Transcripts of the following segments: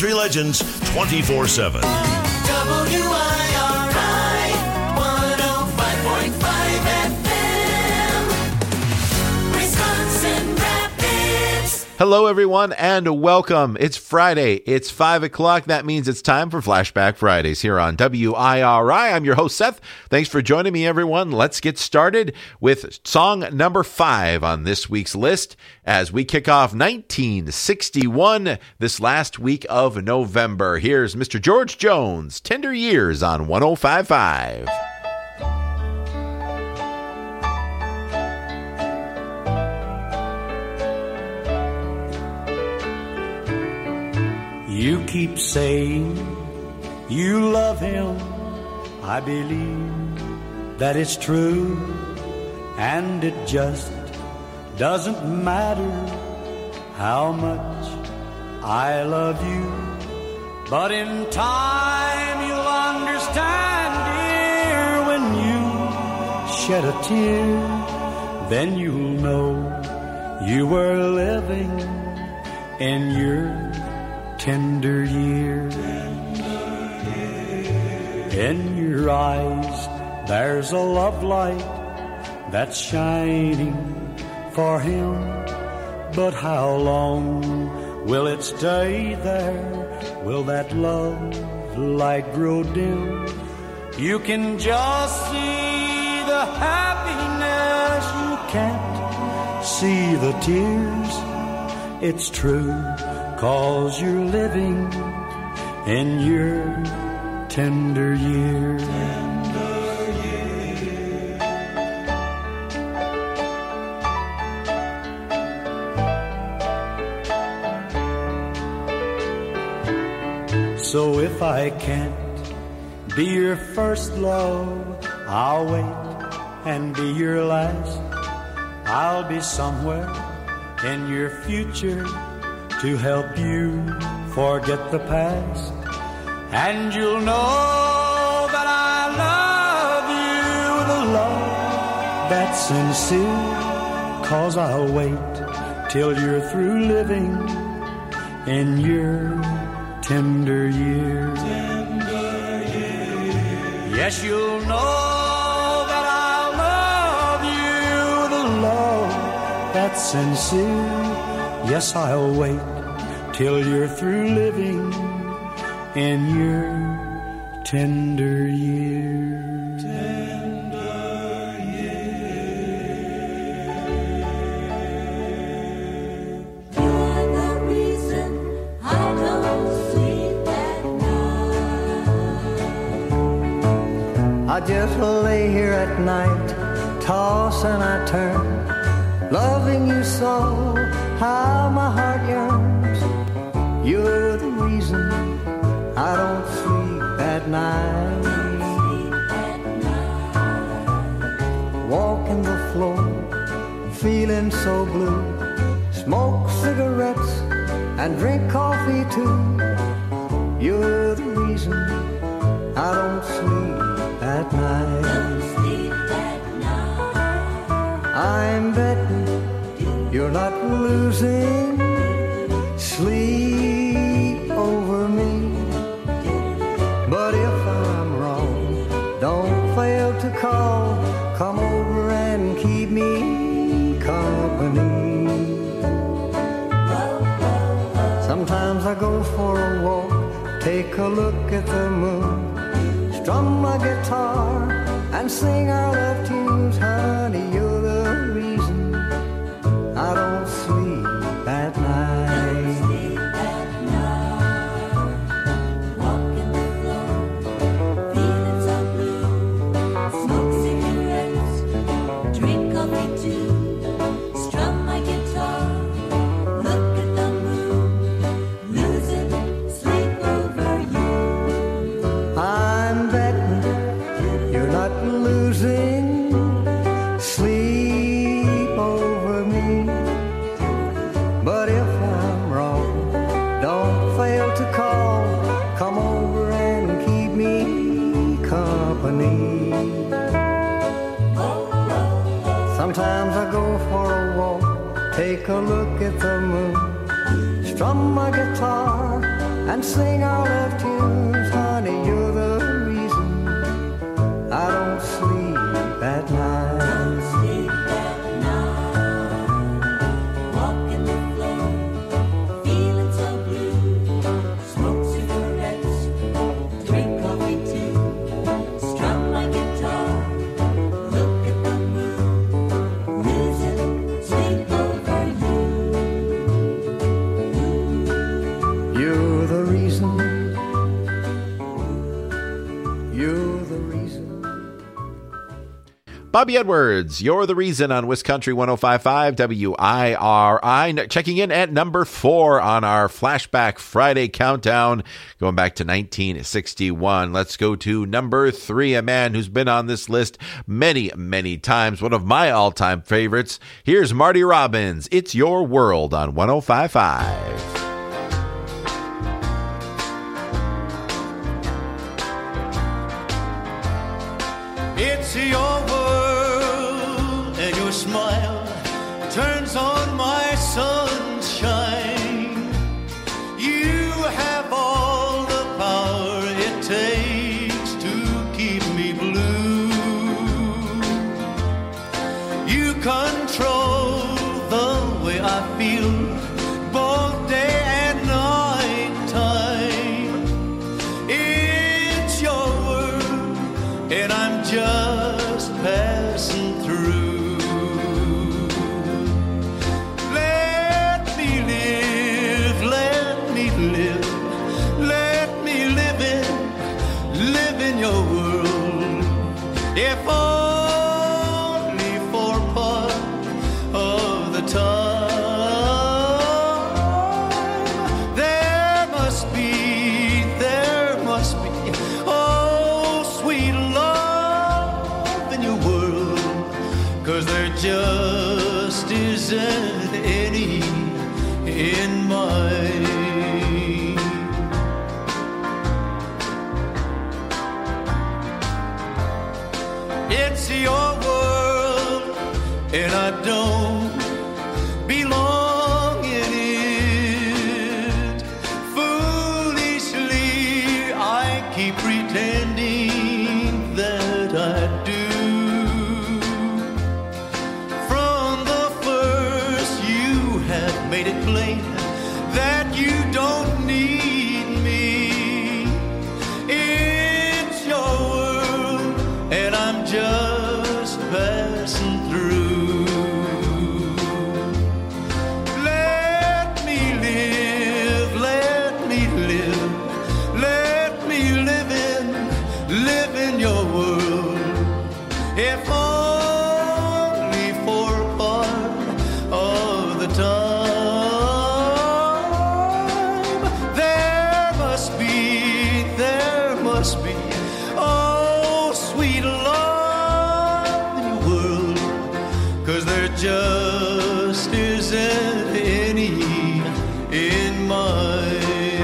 country legends 24/7. WIRI 105.5 FM, Wisconsin Rapids. Hello, everyone, and welcome. It's Friday. It's 5 o'clock. That means it's time for Flashback Fridays here on WIRI. I'm your host, Seth. Thanks for joining me, everyone. Let's get started with song number 5 on this week's list as we kick off 1961 this last week of November. Here's Mr. George Jones, Tender Years on 105.5. You keep saying you love him. I believe that it's true, and it just doesn't matter how much I love you. But in time you'll understand, dear, when you shed a tear, then you'll know you were living in your tender years. In your eyes there's a love light that's shining for him, but how long will it stay there? Will that love light grow dim? You can just see the happiness, you can't see the tears. It's true, 'cause you're living in your tender years. So if I can't be your first love, I'll wait and be your last. I'll be somewhere in your future to help you forget the past. And you'll know that I love you with a love that's sincere, 'cause I'll wait till you're through living in your tender years. Yes, you'll know that I love you with a love that's sincere. Yes, I'll wait till you're through living in your tender years. Tender years. You're the reason I don't sleep at night. I just lay here at night, toss and I turn, loving you so, how my heart yearns. You're the reason I don't sleep at night. Walking the floor, feeling so blue. Smoke cigarettes and drink coffee too. You're the reason I don't sleep at night. I'm betting you're not losing sleep over me. But if I'm wrong, don't fail to call. Come over and keep me company. Sometimes I go for a walk, take a look at the moon, strum my guitar and sing our love tunes. Honey, you're the reason I don't sleep at night. Sometimes I go for a walk, take a look at the moon, strum my guitar and sing our love tunes. Honey, you're the reason I don't sleep at night. Don't sleep at night. Walking the floor, feeling so blue. Smoke cigarettes, drink coffee too. Strum my guitar, look at the moon. Losing sleep over you. You're the reason. You're the reason. Bobby Edwards, You're the Reason on Wiscountry 105.5 WIRI. Checking in at number 4 on our Flashback Friday countdown, going back to 1961. Let's go to number 3, a man who's been on this list many, many times, one of my all-time favorites. Here's Marty Robbins, It's Your World on 105.5. It's your world, and your smile turns on my sunshine. You have all the power it takes to keep me blue. You control the way I feel both day and night time. It's your world, and I'm just passing through. Let me live, let me live, let me live in your world. If only for part of the time. There must be, oh, sweet love in your world, 'cause there just isn't any in mine. It's your world, and I don't belong in it. Foolishly, I keep pretending that I do. From the first, you have made it plain that you don't need me. It's your world, and I'm just passing through. Let me live, let me live, let me live in your world. If only for part of the time. There must be, oh, sweet love in your world, 'cause there just isn't any in mine.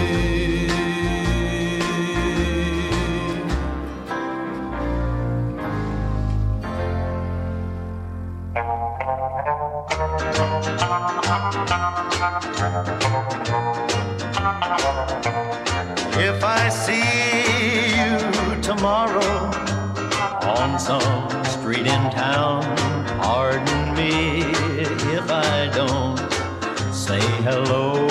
If I see you tomorrow on some street in town, pardon me if I don't say hello.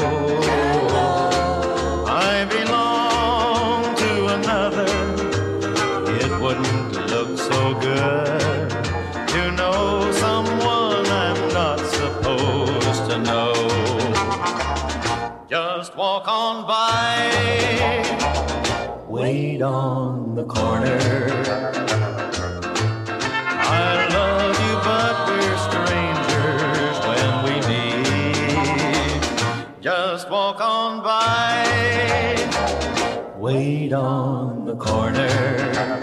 I belong to another. It wouldn't look so good to know someone I'm not supposed to know. Just walk on by, wait on the corner. I love you, but we're strangers when we meet. Just walk on by, wait on the corner.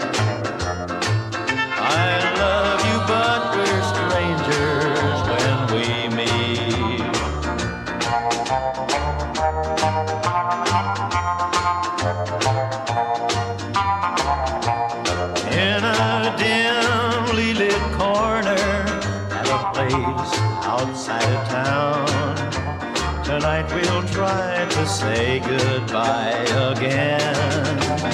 I love you, but we're strangers when we meet. In a dimly lit corner at a place outside of town, tonight we'll try to say goodbye again.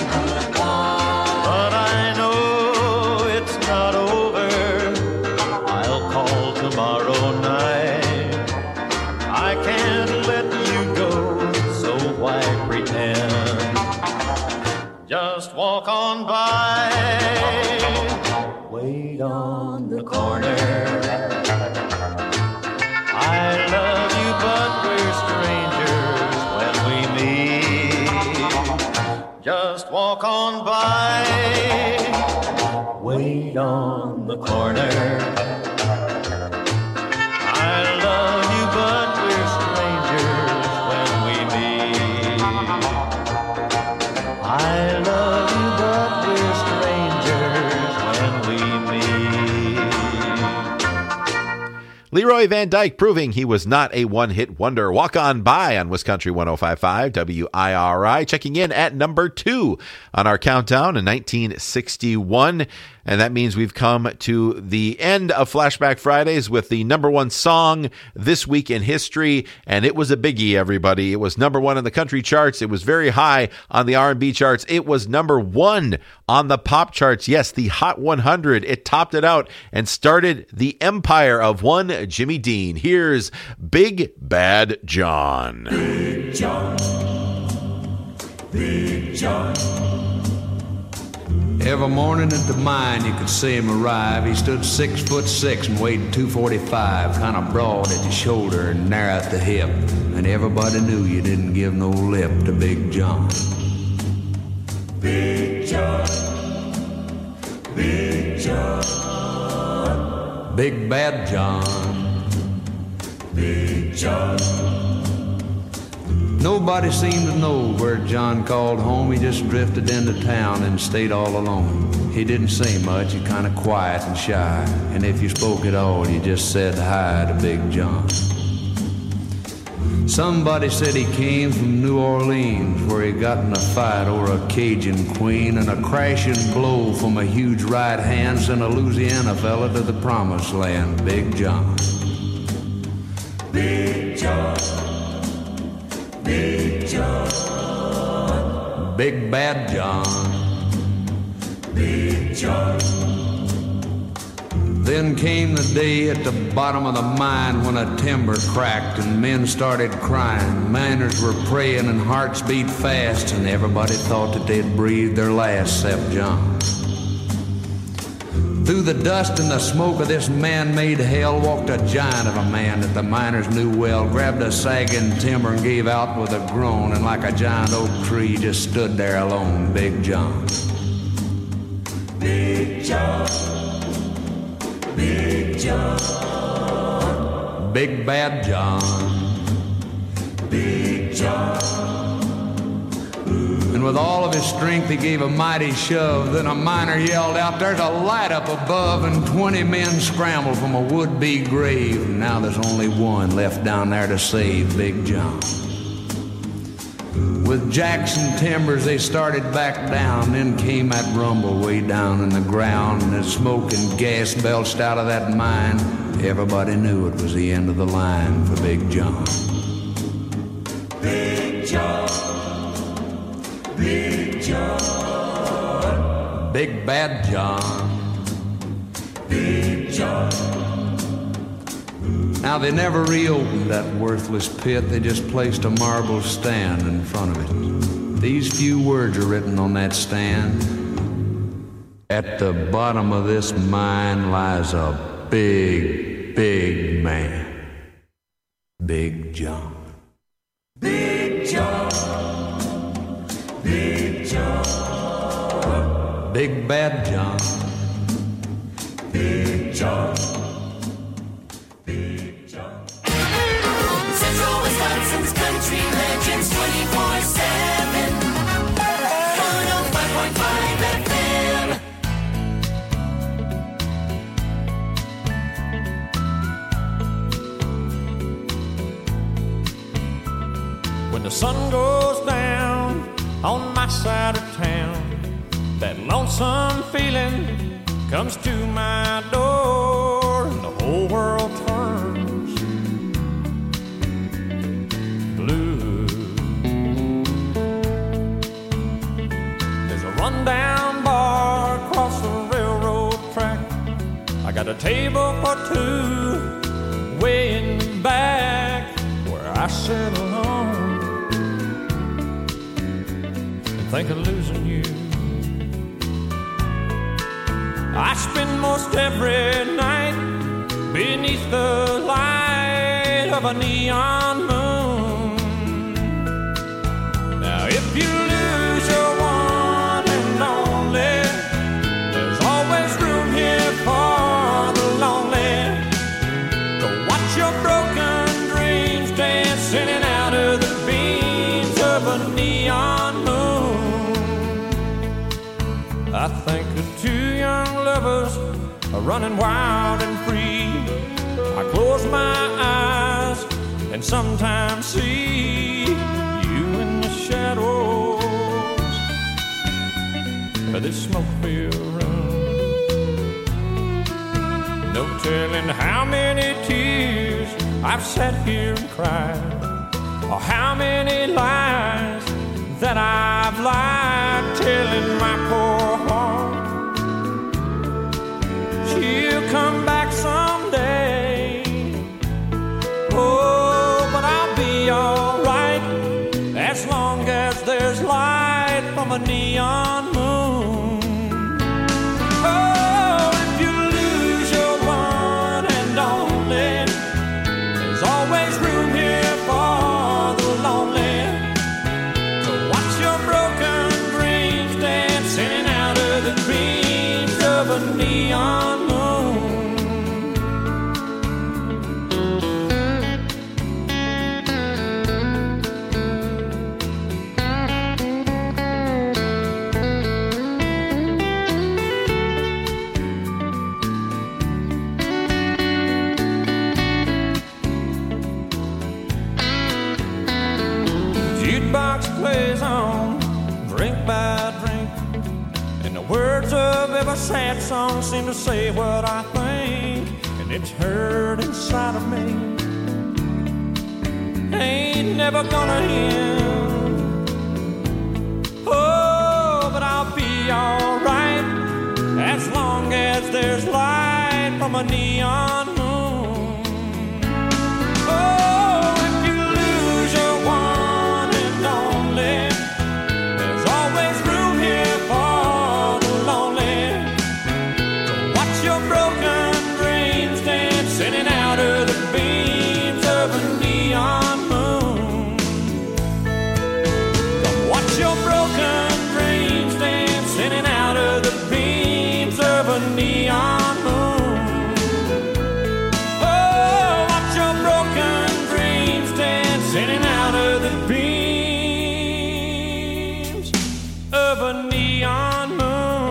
But I know it's not over. I'll call tomorrow night. I can't let you go, so why pretend? Just walk on by. Wait on the corner. I love you, but we're strangers when we meet. Just walk on by. Wait on the corner. I love you, but we're strangers when we meet. I love you, but we're strangers when we meet. Leroy Van Dyke proving he was not a one-hit wonder. Walk On By on Wisconsin 105.5 WIRI, checking in at number 2 on our countdown in 1961. And that means we've come to the end of Flashback Fridays with the number 1 song this week in history. And it was a biggie, everybody. It was number 1 on the country charts. It was very high on the R&B charts. It was number 1 on the pop charts. Yes, the Hot 100. It topped it out and started the empire of one Jimmy Dean. Here's Big Bad John. Big John. Big John. Every morning at the mine you could see him arrive. He stood 6'6" and weighed 245, kind of broad at the shoulder and narrow at the hip. And everybody knew you didn't give no lip to Big John. Big John. Big John. Big Bad John. Big John. Nobody seemed to know where John called home. He just drifted into town and stayed all alone. He didn't say much, he kind of quiet and shy. And if you spoke at all, you just said hi to Big John. Somebody said he came from New Orleans, where he got in a fight over a Cajun queen, and a crashing blow from a huge right hand sent a Louisiana fella to the promised land. Big John. Big John. Big John. Big Bad John. Big John. Then came the day at the bottom of the mine when a timber cracked and men started crying. Miners were praying and hearts beat fast, and everybody thought that they'd breathed their last except John. Through the dust and the smoke of this man-made hell walked a giant of a man that the miners knew well, grabbed a sagging timber and gave out with a groan, and like a giant oak tree just stood there alone. Big John. Big John. Big John. Big Bad John. Big John. And with all of his strength he gave a mighty shove. Then a miner yelled out, "There's a light up above," and 20 men scrambled from a would-be grave. And now there's only one left down there to save Big John. With Jackson timbers they started back down. Then came that rumble way down in the ground, and the smoke and gas belched out of that mine. Everybody knew it was the end of the line for Big John. Big John. Big John. Big Bad John. Big John. Now they never reopened that worthless pit. They just placed a marble stand in front of it. These few words are written on that stand. At the bottom of this mine lies a big, big man. Big John. Big John. Big John. Big Bad John. Big John. Big John. Central Wisconsin's country legends 24/7. 105.5 FM. When the sun goes down on my side of town, that lonesome feeling comes to my door, and the whole world turns blue. got a table for two way in the back where I sit alone and think of losing you. I spend most every night beneath the light of a neon moon. Now if you lose your one and only, there's always room here for the lonely to watch your broken dreams dance in and out of the beams of a neon moon. I think of two young lovers are running wild and free. I close my eyes and sometimes see you in the shadows of this smoke-filled room. No telling how many tears I've sat here and cried, or how many lies that I've lied, telling my poor heart she'll come back someday. Oh, but I'll be alright as long as there's light from a neon moon. Oh, if you lose your one and only, there's always room here for the lonely to watch your broken dreams dance in and out of the dreams of a neon moon. Jukebox plays on, drink by drink, and the words of every sad song seem to say what I think, and it's heard inside of me. Ain't never gonna end. Oh, but I'll be alright as long as there's light from a neon moon. Oh, if you lose your one and only, there's always room here for the lonely to watch your broken dreams dance in and out of the beams of a neon moon. Come watch your broken dreams dance in and out of the beams of a neon moon. Oh, watch your broken dreams dance in and out of the beams of a neon moon.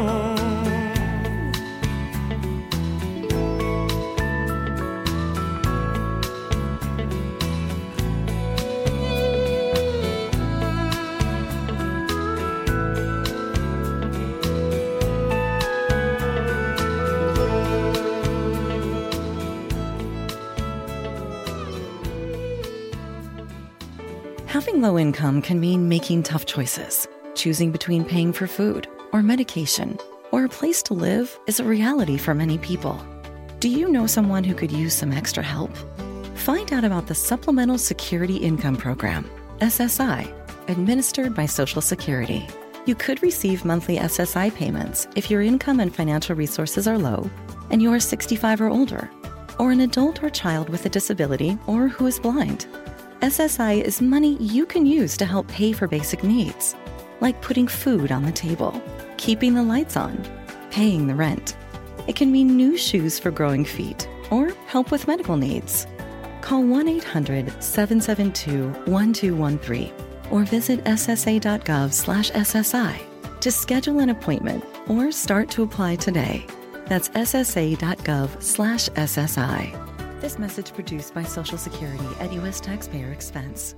Having low income can mean making tough choices. Choosing between paying for food or medication or a place to live is a reality for many people. Do you know someone who could use some extra help? Find out about the Supplemental Security Income Program, SSI, administered by Social Security. You could receive monthly SSI payments if your income and financial resources are low and you are 65 or older, or an adult or child with a disability or who is blind. SSI is money you can use to help pay for basic needs, like putting food on the table, keeping the lights on, paying the rent. It can mean new shoes for growing feet or help with medical needs. Call 1-800-772-1213 or visit ssa.gov/SSI to schedule an appointment or start to apply today. That's ssa.gov/SSI. This message produced by Social Security at U.S. taxpayer expense.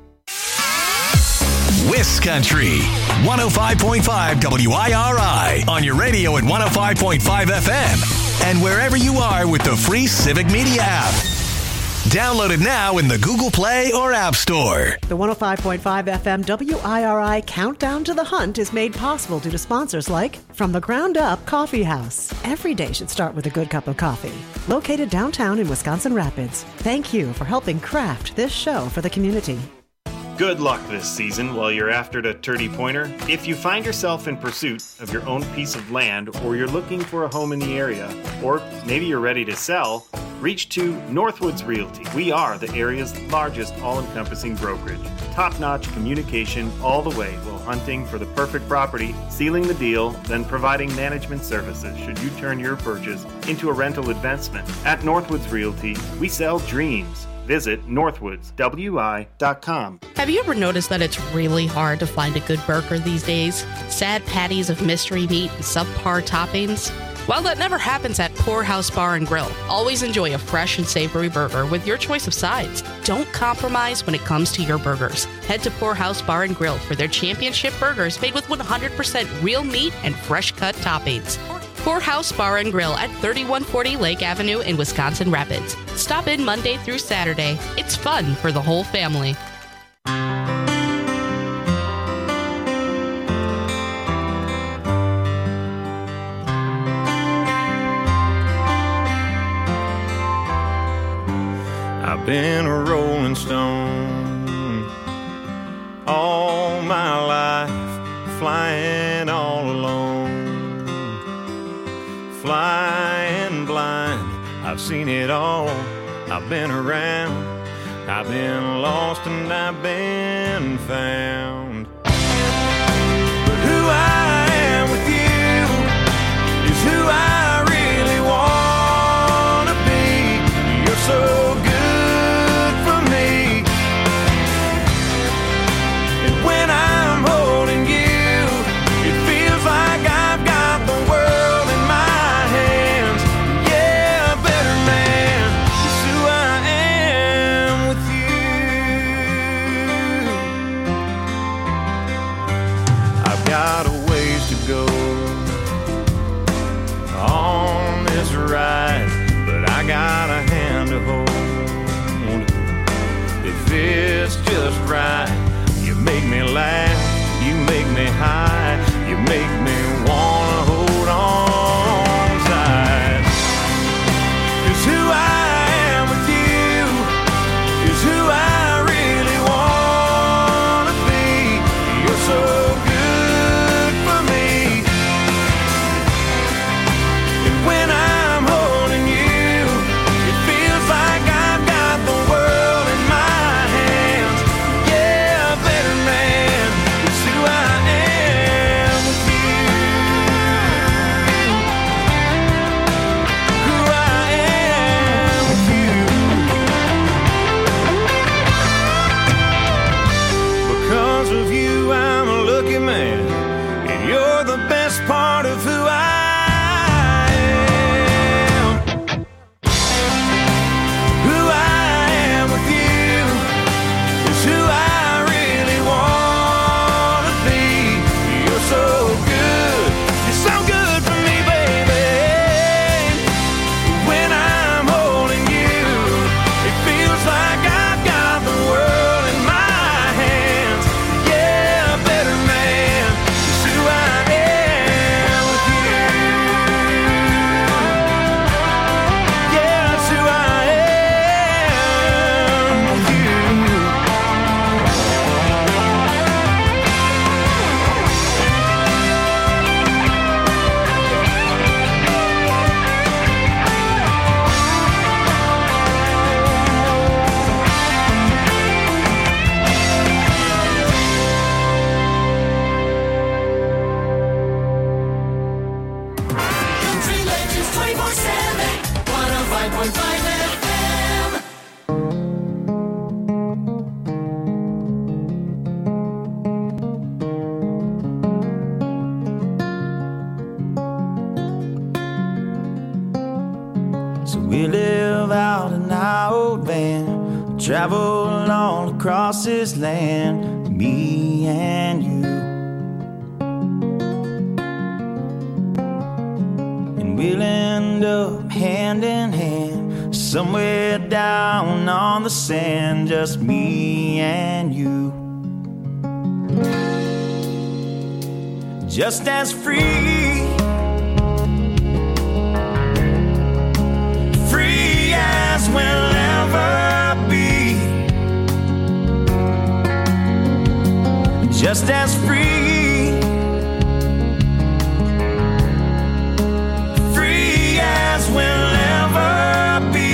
Wiscountry 105.5 WIRI on your radio at 105.5 FM and wherever you are with the free Civic Media app. Download it now in the Google Play or App Store. The 105.5 FM WIRI Countdown to the Hunt is made possible due to sponsors like From the Ground Up Coffee House. Every day should start with a good cup of coffee. Located downtown in Wisconsin Rapids. Thank you for helping craft this show for the community. Good luck this season while you're after the Turdy Pointer. If you find yourself in pursuit of your own piece of land, or you're looking for a home in the area, or maybe you're ready to sell, reach to Northwoods Realty. We are the area's largest all-encompassing brokerage. Top-notch communication all the way while hunting for the perfect property, sealing the deal, then providing management services should you turn your purchase into a rental investment. At Northwoods Realty, we sell dreams. Visit northwoodswi.com. Have you ever noticed that it's really hard to find a good burger these days? Sad patties of mystery meat and subpar toppings? Well, that never happens at Poorhouse Bar and Grill. Always enjoy a fresh and savory burger with your choice of sides. Don't compromise when it comes to your burgers. Head to Poorhouse Bar and Grill for their championship burgers made with 100% real meat and fresh-cut toppings. Poorhouse Bar and Grill at 3140 Lake Avenue in Wisconsin Rapids. Stop in Monday through Saturday. It's fun for the whole family. I've been a rolling stone all my life, flying all alone. Flying blind, I've seen it all. I've been around, I've been lost and I've been found. But who I am with you is who I really want to be. You're so good for me, and when I'm holding you, it feels like I've got the world. Got a ways to go on this ride, but I got a hand to hold. If it's just right, you make me laugh, you make me high, you make me wanna hold on tight. 'Cause who I am with you is who I really wanna be. You're so part of who I am. Who I am with you is who I really want to be. You're so good, you're so good for me, baby. When I'm holding you, it feels like I've got the world in my hands. Yeah, better man is who I am. We live out in our old van, travel all across this land, me and you. And we'll end up hand in hand somewhere head down on the sand, just me and you. Just as free, free as we'll ever be. Just as free, free as we'll ever be.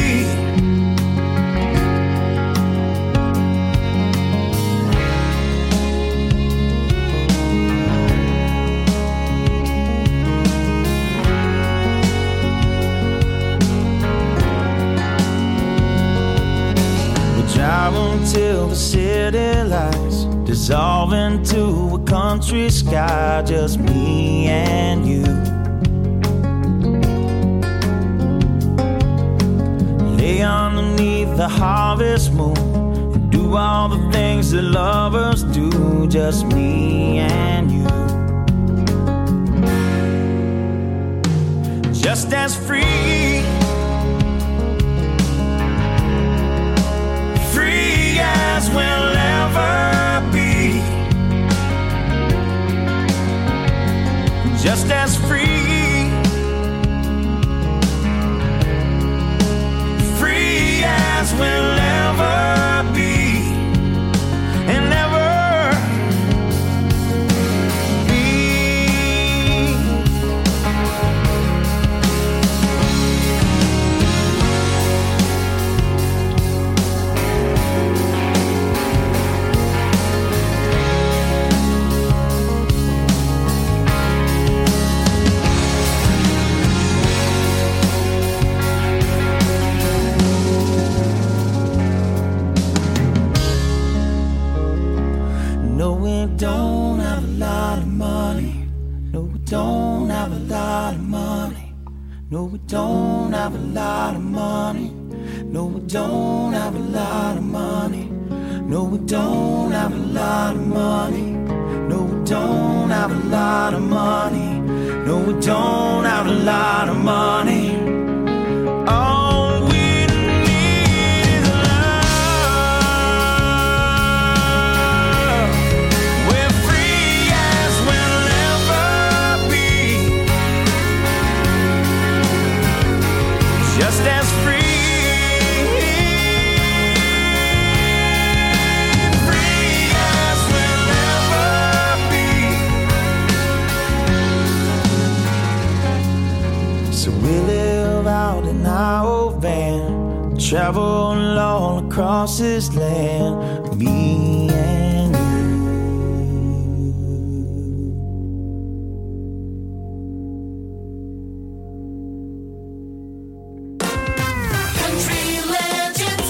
Drive until the city lights dissolve into a country sky, just me and you. Lay underneath the harvest moon and do all the things that lovers do, just me and you. Just as free, as we'll ever be. Just as free, free as we'll ever be. And ever be. Don't have a lot of money. No, we don't have a lot of money. No, we don't have a lot of money. No, we don't have a lot of money. No, we don't have a lot of money. No, we don't have a lot of money. No, we don't have a lot of money. All we need is love. We're free as we'll ever be. Just as free. We live out in our old van, travel all across this land, me and you. Country legends,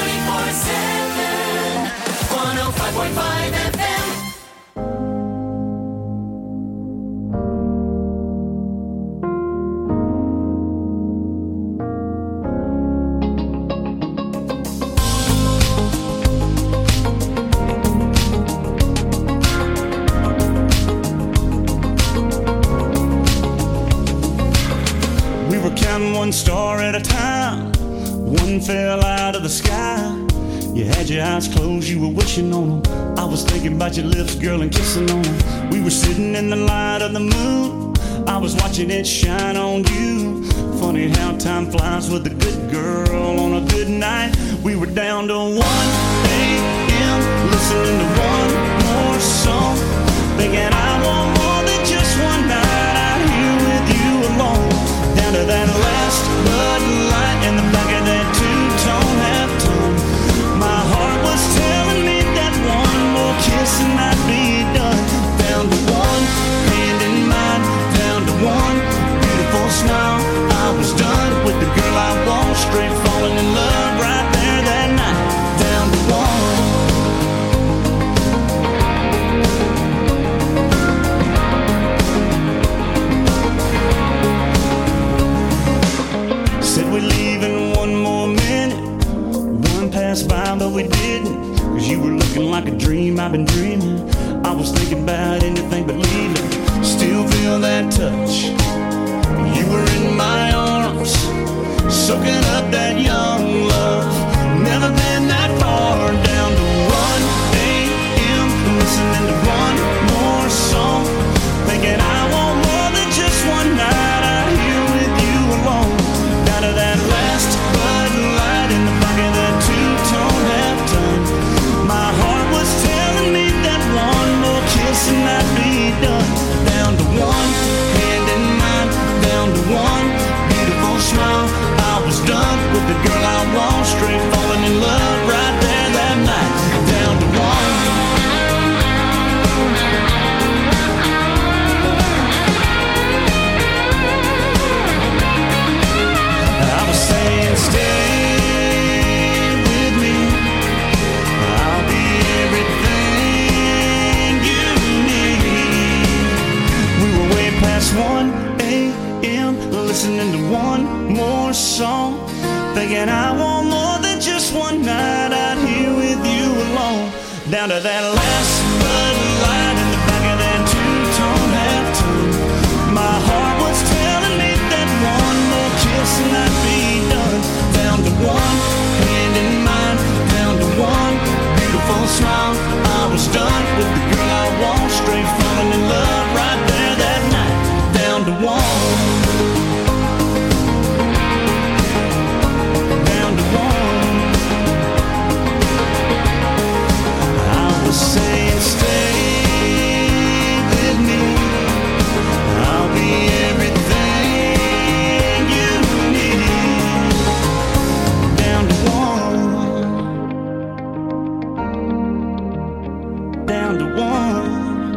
24/7, 105.5 FM. One star at a time, one fell out of the sky. You had your eyes closed, you were wishing on them. I was thinking about your lips, girl, and kissing on them. We were sitting in the light of the moon, I was watching it shine on you. Funny how time flies with a good girl on a good night. We were down to 1 a.m. listening to one more song, thinking I want more than just one night out here with you alone. Down to that last Bud Light in the back of that two-tone half-tone. My heart was telling me that one more kiss and I'd be done. Down to one hand in mine, down to one beautiful smile. I was done with the girl I want, straight falling in love right there that night. Down to one. be done. Down to one, hand in mine, down to one beautiful smile. I was done with the girl I want, straight falling in love right there that night. Down to one. I was saying stay with me, I'll be everything you need. We were way past 1 a.m. listening to one more song, thinking I want more than just one night out here with you alone. Down to that last Bud Light in the back of that two-tone half-tone. My heart was telling me that one more kiss and I'd be done. Down to one, hand in mine, down to one beautiful smile. I was done with the girl I want, straight falling in love right there that night. Down to one. Saying stay with me, I'll be everything you need. Down to one, down to one.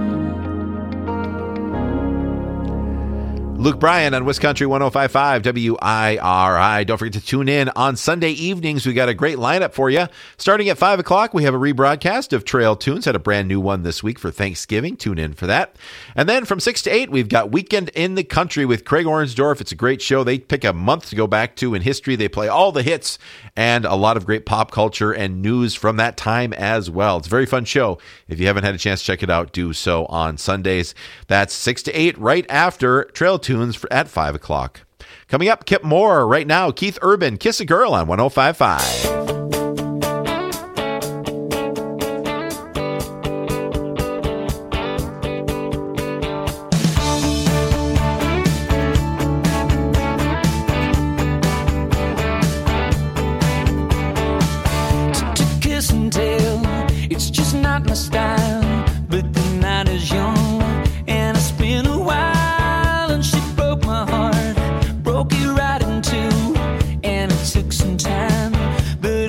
Luke Bryan on Wiscountry 105.5 WIRI. Don't forget to tune in on Sunday evenings. We got a great lineup for you. Starting at 5 o'clock, we have a rebroadcast of Trail Tunes. Had a brand new one this week for Thanksgiving. Tune in for that. And then from 6 to 8, we've got Weekend in the Country with Craig Orensdorf. It's a great show. They pick a month to go back to in history. They play all the hits and a lot of great pop culture and news from that time as well. It's a very fun show. If you haven't had a chance to check it out, do so on Sundays. That's 6 to 8 right after Trail Tunes at 5 o'clock. Coming up, Kip Moore. Right now, Keith Urban, Kiss a Girl on 105.5. Broke it right in two, and it took some time. But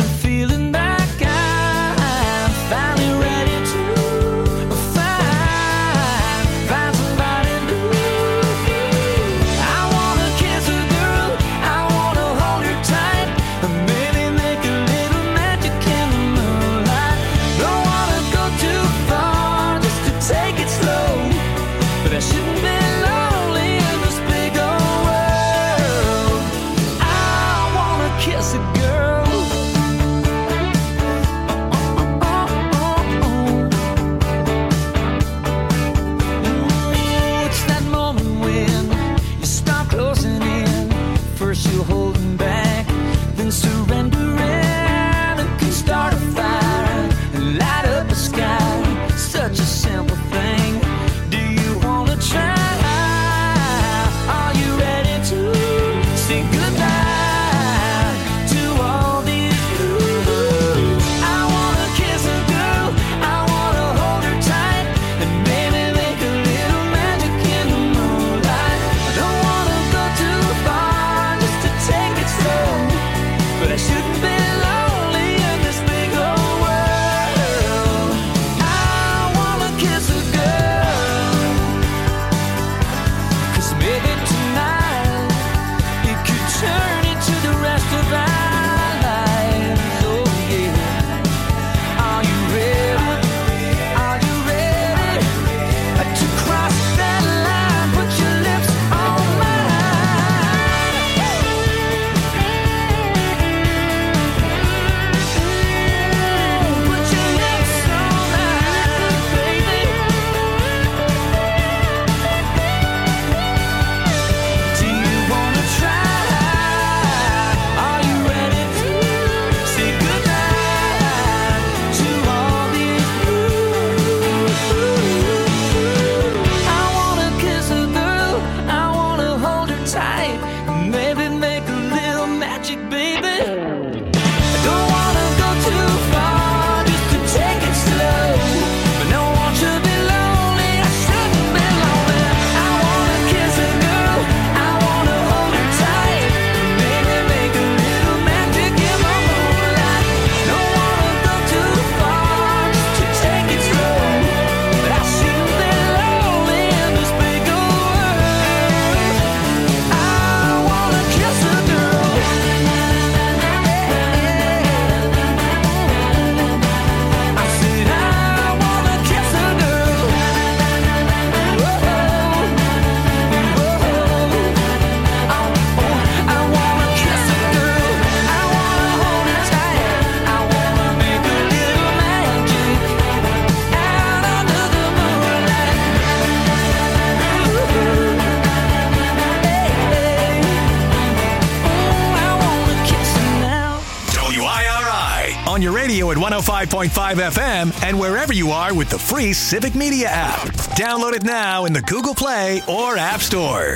on your radio at 105.5 FM and wherever you are with the free Civic Media app. Download it now in the Google Play or App Store.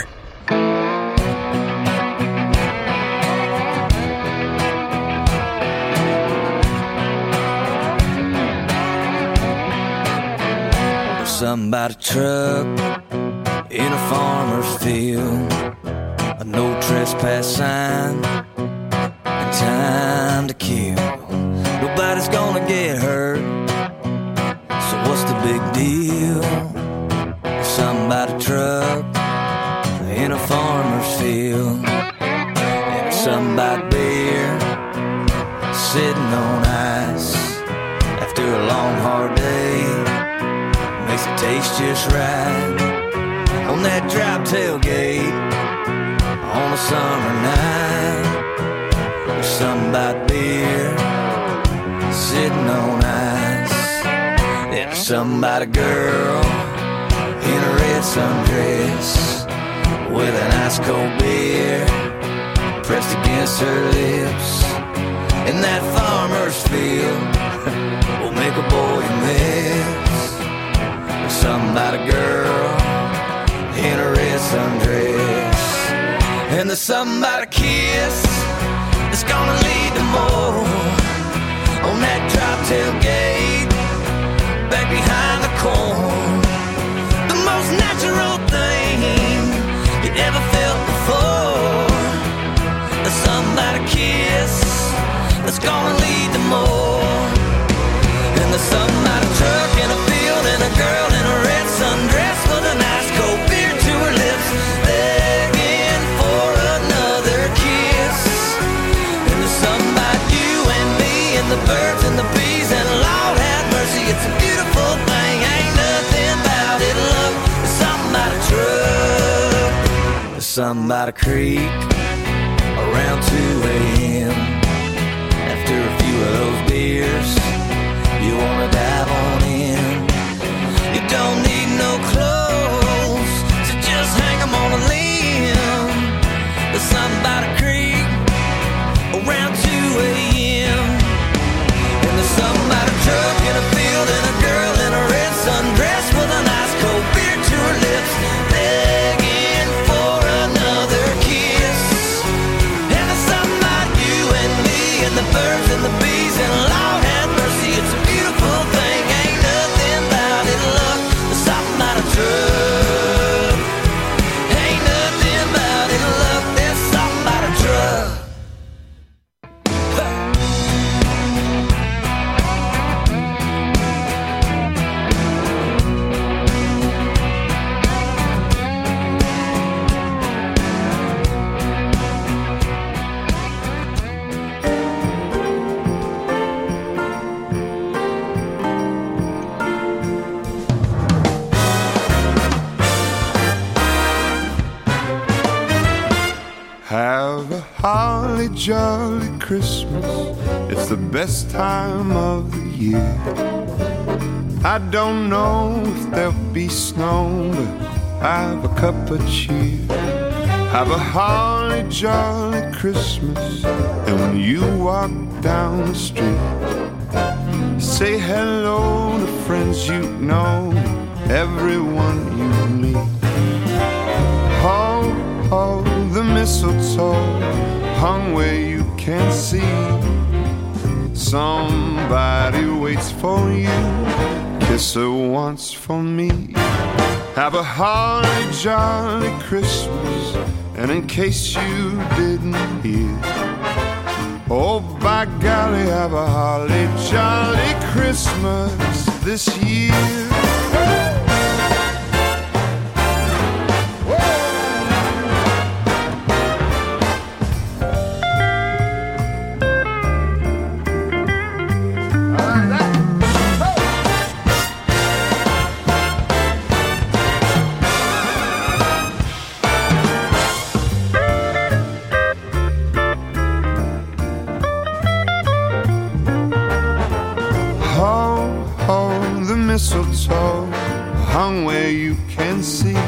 Somebody truck in a farmer's field, a no trespass sign, and time to kill. Nobody's gonna get hurt, so what's the big deal? Somebody truck in a farmer's field, and somebody beer sitting on ice after a long hard day. Makes it taste just right on that drop tailgate on a summer night. There's something about beer sitting on ice. And there's something about a girl in a red sundress with an ice cold beer pressed against her lips. And that farmer's field will make a boy miss. Something about a girl in a red sundress. And there's something about a kiss that's gonna lead to more on that drop tailgate back behind the corn. The most natural thing you ever felt before. There's something about a kiss that's gonna lead to more. And there's something about a truck in a field and a girl in a red sundress with a nice cold beer to her lips, begging for another kiss. And there's something about you and me and the birds and the bees, and Lord have mercy, it's a beautiful thing. Ain't nothing about it, look. There's something about a truck. There's something about a creek around 2 a.m. After a few of those beers, you wanna dive on in. You don't need no clothes to just hang them on a limb. There's something about a creek around 2 a.m. And there's something about a truck in a field and a girl in a red sundress with a nice cold beer to her lips, begging for another kiss. And there's something about you and me and the birds and the bees, and Lord have mercy, it's a beautiful thing. Ain't nothing about it, look. There's something about a truck. Ain't nothing about it, look. There's something about a truck. Have a holly jolly Christmas. It's the best time of the year. I don't know if there'll be snow, but have a cup of cheer. Have a holly jolly Christmas. And when you walk down the street, say hello to friends you know, everyone you meet. Ho, ho, the mistletoe hung where you can't see. Somebody waits for you, kiss her once for me. Have a holly jolly Christmas. And in case you didn't hear, oh by golly, have a holly jolly Christmas this year. Mistletoe hung where you can see.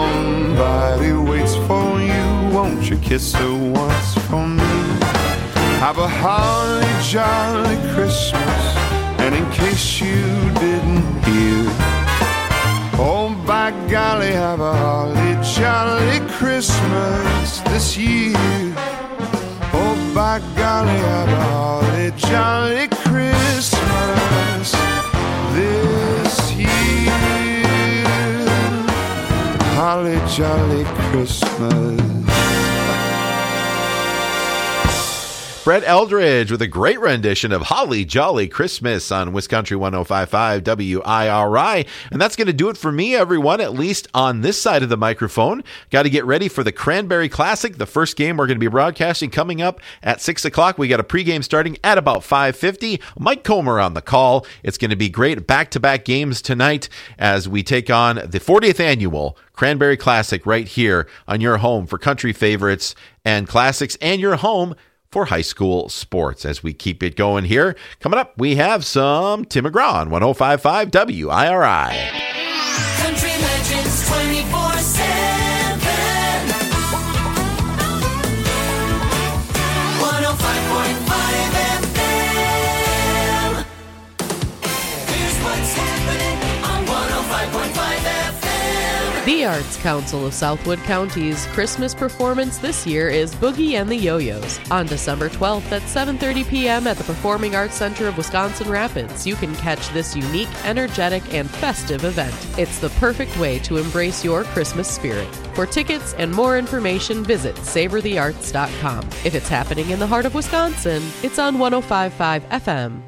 Somebody waits for you, won't you kiss her once for me? Have a holly jolly Christmas. And in case you didn't hear, oh, by golly, have a holly jolly Christmas this year. Oh, by golly, have a holly jolly Christmas this year. Holly jolly Christmas. Brett Eldridge with a great rendition of Holly Jolly Christmas on Wisconsin 105.5 WIRI. And that's going to do it for me, everyone, at least on this side of the microphone. Got to get ready for the Cranberry Classic, the first game we're going to be broadcasting coming up at 6 o'clock. We got a pregame starting at about 5:50. Mike Comer on the call. It's going to be great. Back-to-back games tonight as we take on the 40th annual Cranberry Classic right here on your home for country favorites and classics, and your home for high school sports. As we keep it going here, coming up, we have some Tim McGraw on 105.5 WIRI. Country Legends 24/7. 105.5 FM. Here's what's happening on 105.5 FM. The Arts Council of Southwood County's Christmas performance this year is Boogie and the Yo-Yos. On December 12th at 7:30 p.m. at the Performing Arts Center of Wisconsin Rapids, you can catch this unique, energetic, and festive event. It's the perfect way to embrace your Christmas spirit. For tickets and more information, visit savorthearts.com. If it's happening in the heart of Wisconsin, it's on 105.5 FM.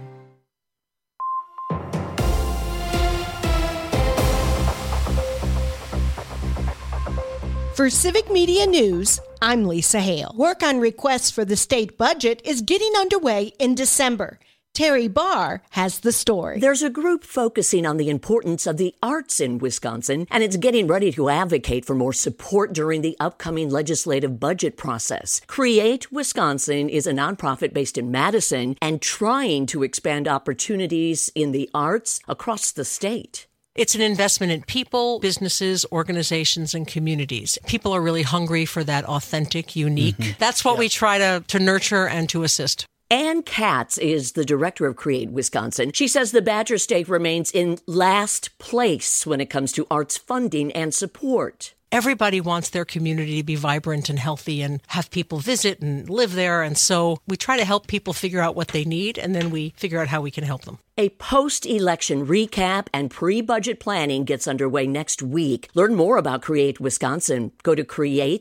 For Civic Media News, I'm Lisa Hale. Work on requests for the state budget is getting underway in December. Terry Barr has the story. There's a group focusing on the importance of the arts in Wisconsin, and it's getting ready to advocate for more support during the upcoming legislative budget process. Create Wisconsin is a nonprofit based in Madison and trying to expand opportunities in the arts across the state. It's an investment in people, businesses, organizations, and communities. People are really hungry for that authentic, unique. That's what we try to nurture and to assist. Ann Katz is the director of Create Wisconsin. She says the Badger State remains in last place when it comes to arts funding and support. Everybody wants their community to be vibrant and healthy and have people visit and live there. And so we try to help people figure out what they need, and then we figure out how we can help them. A post-election recap and pre-budget planning gets underway next week. Learn more about Create Wisconsin. Go to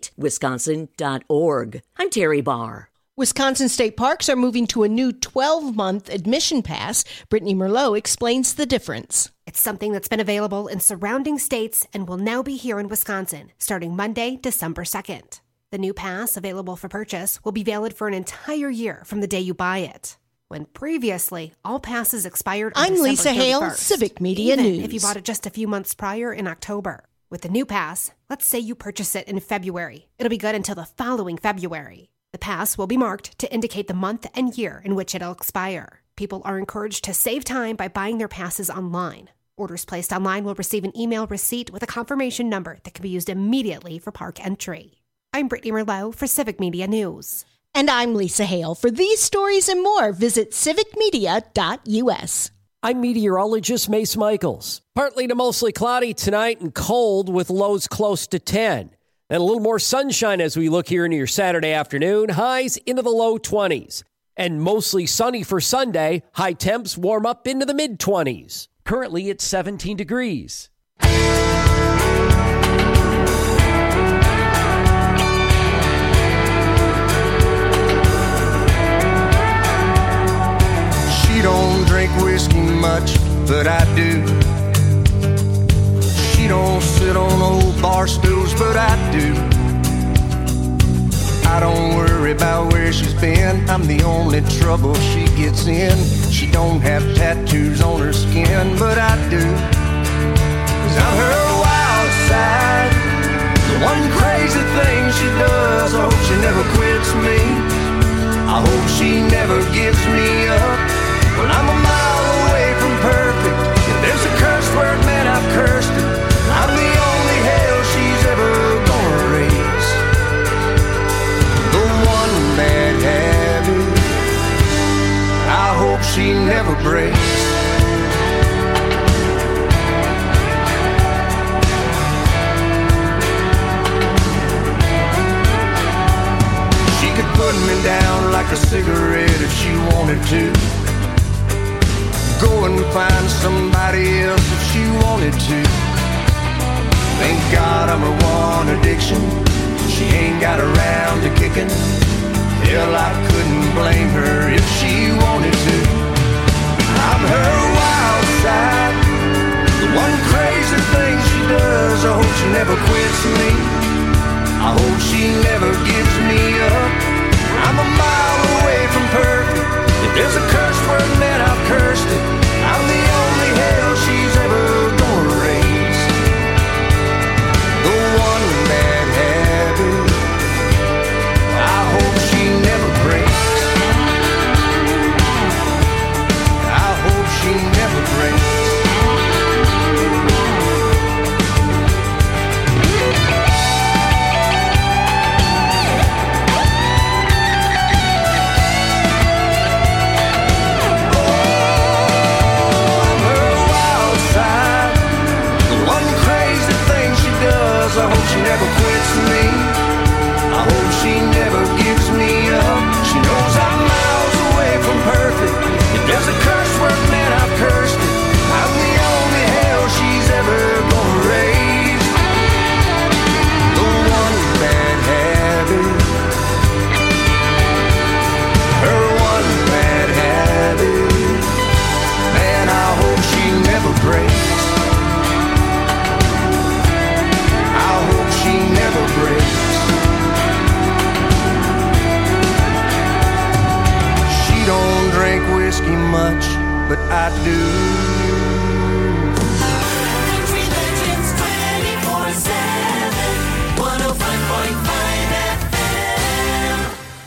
createwisconsin.org. I'm Terry Barr. Wisconsin State Parks are moving to a new 12-month admission pass. Brittany Merlot explains the difference. It's something that's been available in surrounding states and will now be here in Wisconsin, starting Monday, December 2nd. The new pass, available for purchase, will be valid for an entire year from the day you buy it. When previously, all passes expired on December 31st. I'm Lisa Hale, Civic Media even News. if you bought it just a few months prior in October. With the new pass, let's say you purchase it in February. It'll be good until the following February. The pass will be marked to indicate the month and year in which it'll expire. People are encouraged to save time by buying their passes online. Orders placed online will receive an email receipt with a confirmation number that can be used immediately for park entry. I'm Brittany Merlot for Civic Media News. And I'm Lisa Hale. For these stories and more, visit civicmedia.us. I'm meteorologist Mace Michaels. Partly to mostly cloudy tonight and cold with lows close to 10. And a little more sunshine as we look here into your Saturday afternoon. Highs into the low 20s. And mostly sunny for Sunday. High temps warm up into the mid-20s. Currently it's 17 degrees. She don't drink whiskey much, but I do. She don't sit on old bar stools, but I do. I don't worry about where she's been. I'm the only trouble she gets in. She don't have tattoos on her skin, but I do. 'Cause I'm her wild side. The one crazy thing she does. I hope she never quits me. I hope she never gives me up. Well, I'm a mile away from perfect. If there's a curse word, man, I've cursed it. I'm the only hell she's ever gonna raise. The one bad habit never breaks. She could put me down like a cigarette if she wanted to. Go and find somebody else if she wanted to. Thank God I'm her one addiction. She ain't got around to kicking. Hell, I couldn't blame her if she wanted to. I'm her wild side, the one crazy thing she does. I hope she never quits me. I hope she never gives me up. I'm a mile away from perfect. If there's a curse word, then I've cursed it. I'm the only hell she's ever gonna raise. The one bad habit I hope she never breaks. I hope she never breaks. I hope she never quits me. I hope she never gives me up. She knows I'm miles away from perfect. If there's a curse word, man, I've cursed it. I'm the only hell she's ever gonna raise. The one bad habit, her one bad habit, man, I hope she never breaks. She never breaks. She don't drink whiskey much, but I do. Religion's 24/7, 105.5 FM.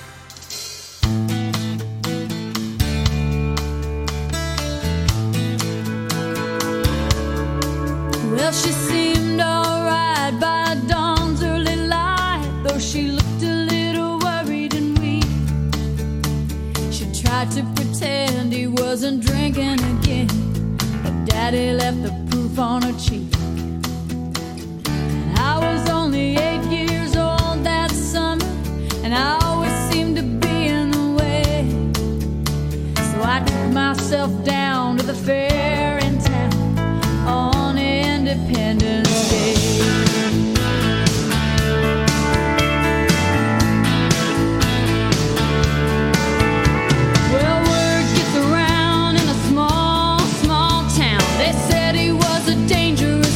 Well, she seemed alright by dawn's early light, though she looked a little worried and weak. She tried to pretend he wasn't drinking again, but Daddy left the proof on her cheek. And I was only 8 years old that summer, and I always seemed to be in the way. So I took myself down to the fair in town on Independence Day. Well, word gets around in a small, small town. They said he was a dangerous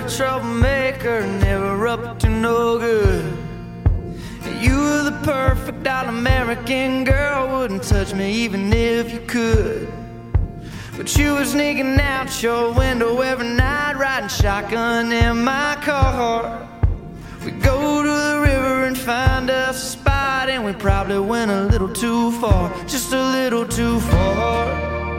a troublemaker, never up to no good. You were the perfect all-American girl, wouldn't touch me even if you could. But you were sneaking out your window every night, riding shotgun in my car. We go to the river and find us a spot, and we probably went a little too far, just a little too far.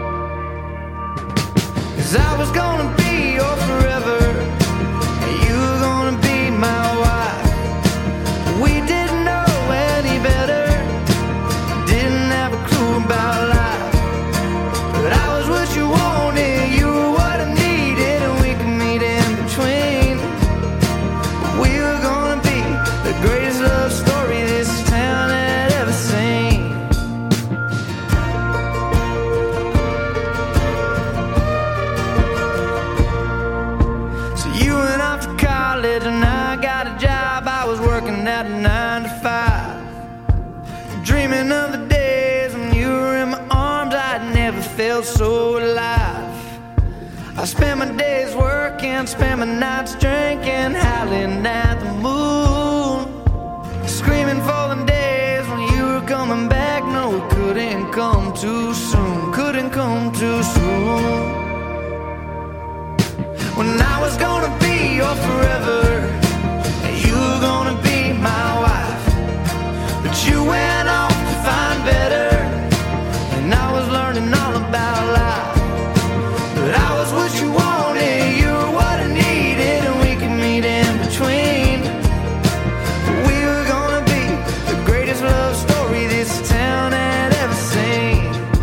'Cause I was gonna be your forever, and you were gonna be my wife. We didn't know any better, didn't have a clue about life. But I was what you wanted, you were what I needed, and we could meet in between. We were gonna be the greatest love story this town had ever seen. So you went off to college and I got a job. I was working at a 9 to 5, dreaming of the days when you were in my arms. I'd never felt so alive. I spent my days working, spent my nights drinking, howling at the moon, screaming for the days when you were coming back. No, it couldn't come too soon, couldn't come too soon. When I was gonna be your forever, and you were gonna be my wife. But you went off to find better, and I was learning all about life. But I was what you wanted, you were what I needed, and we could meet in between. We were gonna be the greatest love story this town had ever seen.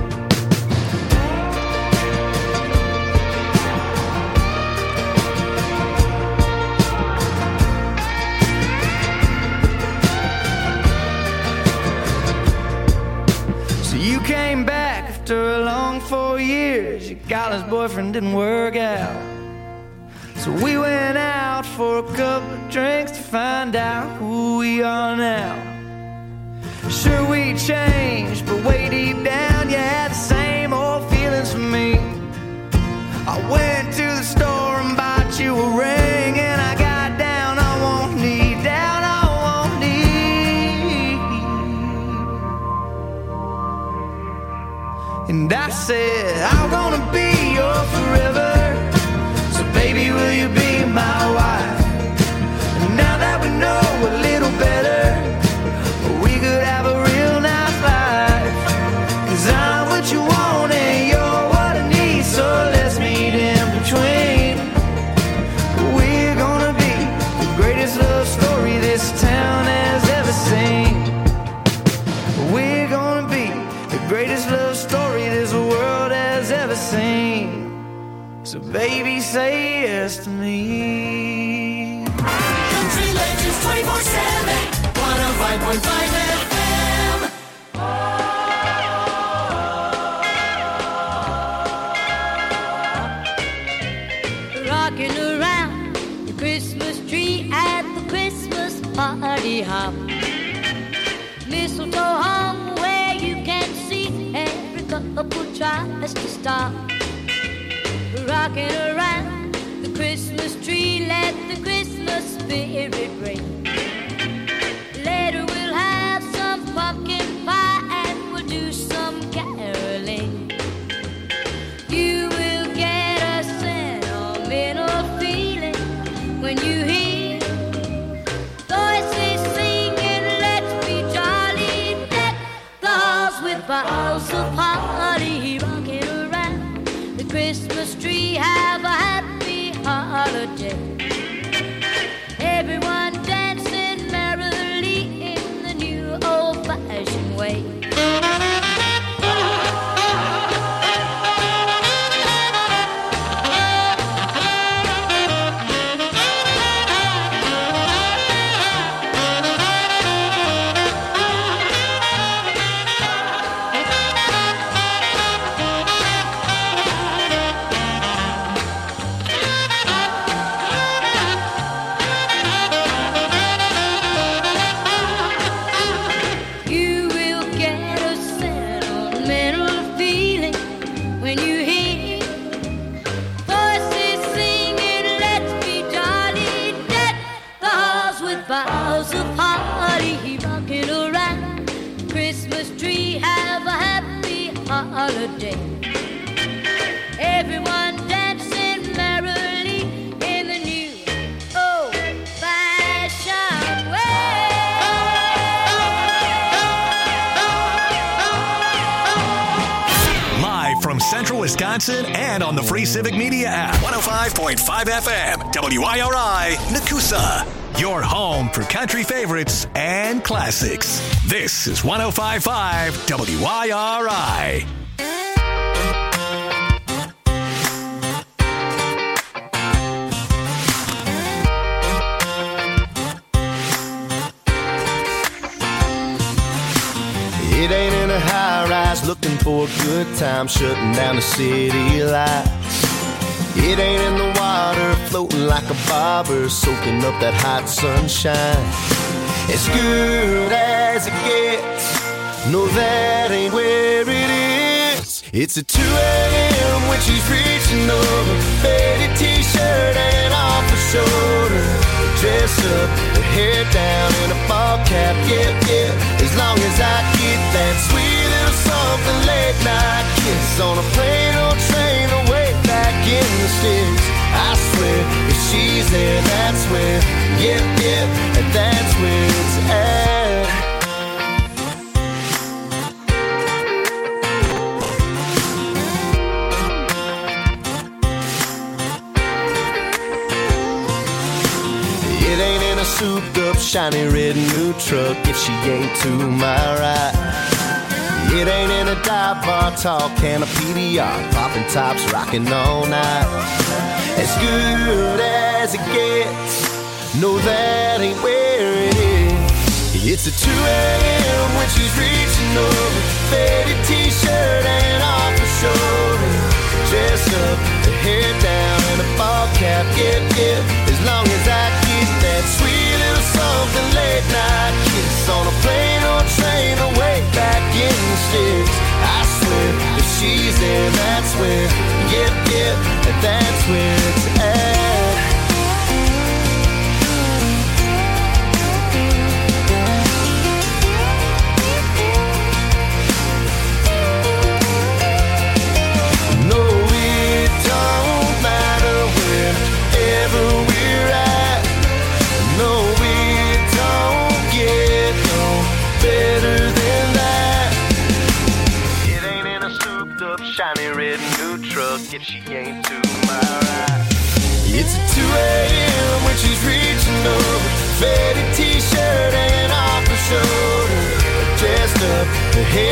So you came back after a long 4 years. Your college boyfriend didn't work out, so we went out for a couple of drinks to find out who we are now. Sure, we changed, but way deep down you had the same old feelings for me. I went to the store and bought you a ring, and I got down on one knee, down on one knee. And I said, I'm gonna be your forever, so baby, will you be my wife? And now that we know a little better, we could have a real nice life. 'Cause I'm what you want and you're what I need, so let's meet in between. We're gonna be the greatest love story this town has ever seen. We're gonna be the greatest love story this world has ever seen. So baby, say yes to me. Country Legends 24/7, 105.5 FM. Rocking around the Christmas tree at the Christmas party hop. Mistletoe hung where you can see every couple tries to stop. Rocking around the Christmas tree, let the Christmas spirit ring. Later we'll have some pumpkin pie and we'll do some caroling. You will get a sentimental feeling when you hear voices singing, let's be jolly, deck the halls with boughs of holly. Rocking around the Christmas tree, have a happy holiday. Everyone dance a party rocking around. Christmas tree, have a happy holiday. Everyone dancing merrily in the new old-fashioned way. Live from Central Wisconsin and on the free Civic Media app. 105.5 FM, WIRI, Nakusa. Your home for country favorites and classics. This is 105.5 WIRI. It ain't in a high-rise looking for a good time, shutting down the city lights. It ain't in the water floating like a bobber, soaking up that hot sunshine. As good as it gets, no, that ain't where it is. It's at 2 a.m. when she's reaching over, faded t-shirt and off her shoulder. Dress up, her hair down in a ball cap, yeah, yeah. As long as I get that sweet little something late night kiss on a plane or train away back in the sticks. I swear, if she's there, that's where, yeah, yeah, and that's where it's at. It ain't in a souped up, shiny red new truck if she ain't to my right. It ain't in a dive bar, tall can of PBR, popping tops, rocking all night. As good as it gets, no, that ain't where it is. It's at 2 a.m. when she's reaching over, faded t-shirt and off her shoulder. Dress up, her hair down and a ball cap, yeah, yeah. As long as I get that sweet little something late night kiss on a plane or train away back in the sticks. I swear, if she's there, that's where, yeah, yeah, and that's where it's at. Shiny red new truck if she ain't to my right. It's at 2 a.m. when she's reaching over, faded t-shirt and off her shoulder. Dressed up, her hair